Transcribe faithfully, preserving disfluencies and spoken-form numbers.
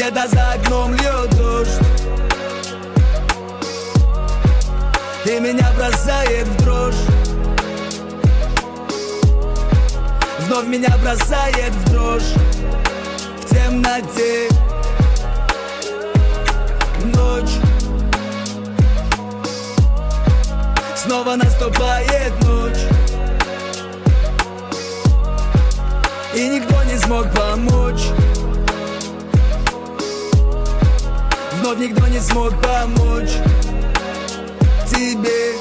когда за окном льет дождь и меня бросает в дрожь. Вновь меня бросает в дрожь. В темноте ночь. Снова наступает ночь, и никто не смог помочь. Вновь никто не смог помочь тебе.